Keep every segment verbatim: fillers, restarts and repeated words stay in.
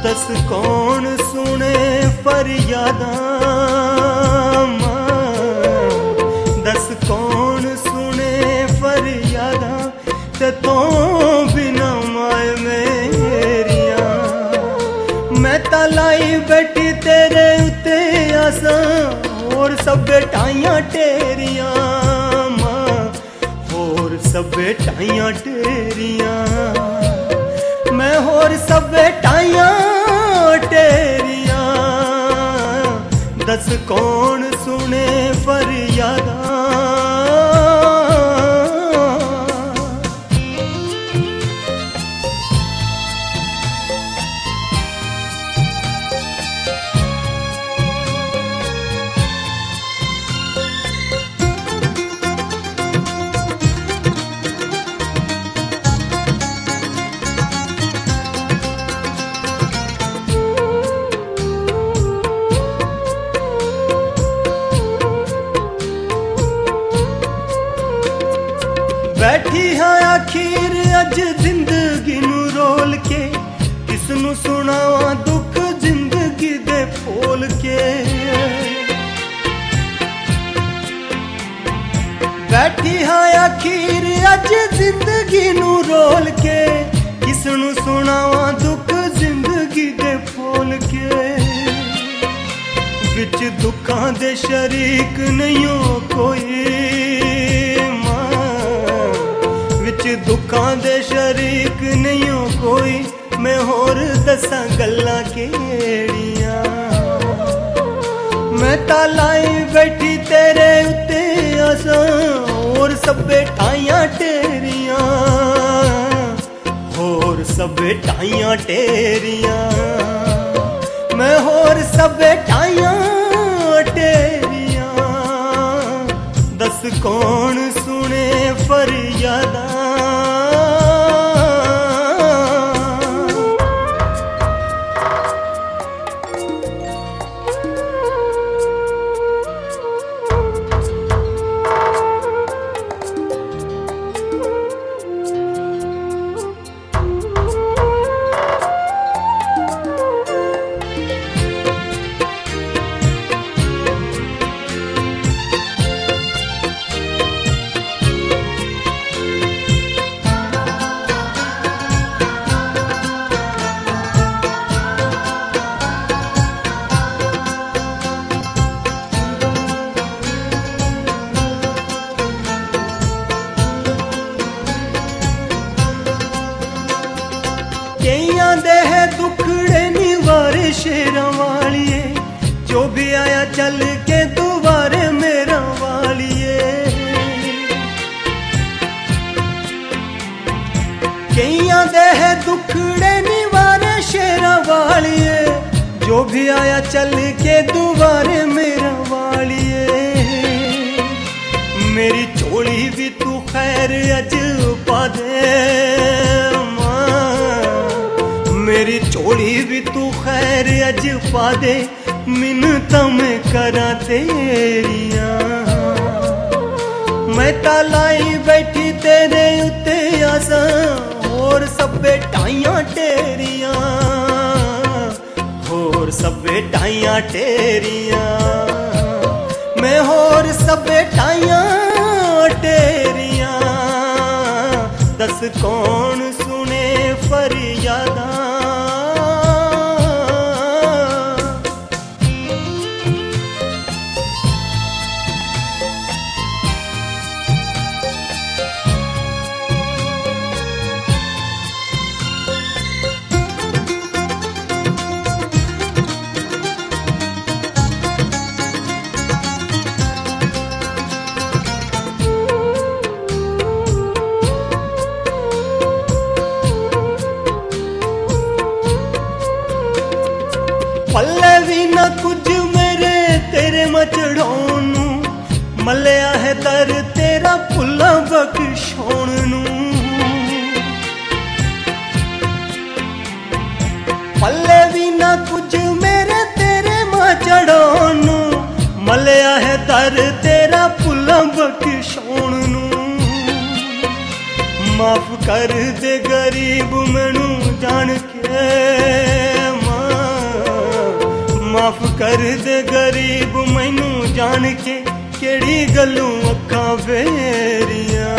दस कौन सुने फरियादां दस कौन सुने फरियादां ते तो बिना माए मेरिया मैं तलाई बैठी तेरे उत्ते आसां और सब बेटाइयां तेरियां और सब बेटाइयां तेरियां मैं होर सब बेटाइयां तेरियां दस कौन सुने फरियादां बैठी हाँ आखिर अज जिंदगी नू रोल के किसनू सुनावा दुख जिंदगी दे फोल के बैठी हाँ आखिर अज जिंदगी नू रोल के किसनू सुनावा दुख जिंदगी दे फोल के विच दुखां दे शरीक नहीं हो कोई दुखां दे शरीक नहीं हो कोई मैं होर दसां गल्लां केड़ियां मैं तालाई बैठी तेरे उत्ते आसां होर सब बेटाइयां तेरियां होर सब बेटाइयां तेरियां मैं होर सब बेटाइयां तेरियां दस कौन सुने फरियादां कईयां दे है दुखड़े निवारे शेरां वालिए जो भी आया चल के दुबारे मेरा वालिए कईयां दे है दुखड़े निवारे शेरां वालिए जो भी आया चल के दुबारे मेरा वालिए मेरी झोली भी तू खैर अज पा दे मेरी झोली भी तू खैर अज पा दे मिन्नतां मैं करा तेरियां मैं तालाई बैठी तेरे उत्ते आसां होर सब बेटाइयां तेरियां होर सब बेटाइयां तेरियां मैं होर सब बेटाइयां तेरियां दस कौन सुने फरियादां पल्ले भी ना कुछ मेरे तेरे मचड़ाउण नू मलिया है दर तेरा फुल्लां बख्शाउण नू पल्ले भी ना कुछ मेरे तेरे मचड़ाउण नू मलिया है दर तेरा फुल्लां बख्शाउण नू माफ कर दे गरीब मैनू जान के कर दे गरीब मैनू जान के केड़ी गल्लों अखां फेरियां।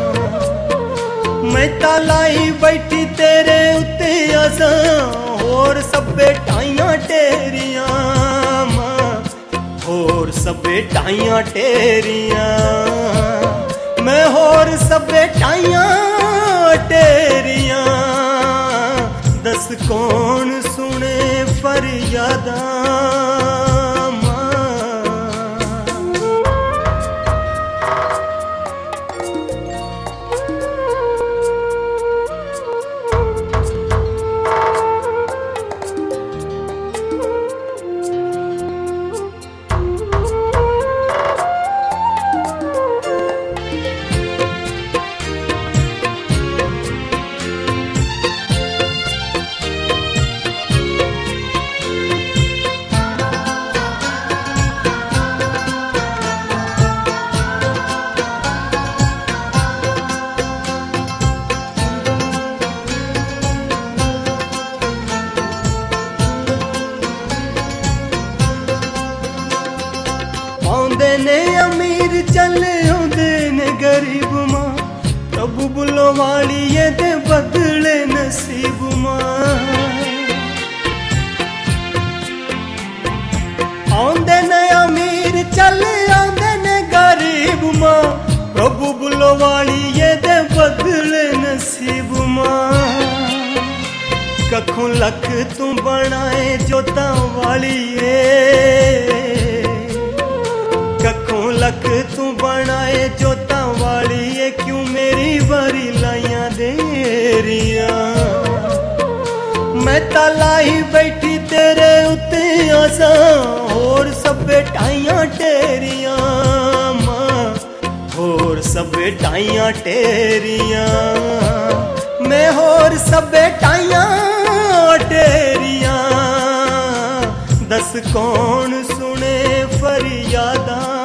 मैं ता लाई बैठी तेरे उत्ते असां होर सब्बे टाइयां टेरियां मां, होर सब्बे टाइयां टेरियां। मैं होर सब्बे टाइयां टेरियां। दस कौन सुने फरियादां आउंदे ने अमीर चले आउंदे ने गरीब मां, प्रभु बुलो वाली ये दे बदले नसीब मां। आउंदे ने अमीर चले आउंदे ने गरीब मां, प्रभु बुलो वाली ये दे बदले नसीब मां। कखों लख तू बनाए जोता वाली ए, कखों लख तू बनाए जोता वाली ये क्यों मेरी बारी लाइया देरिया। मैं ता लाई बैठी तेरे उत्ते आसां होर सब्बे टाइयां टेरियां मां, होर सब्बे टाइयां टेरियां। मैं होर सब्बे टाइयां टेरियां। दस कौन सुने फरियादां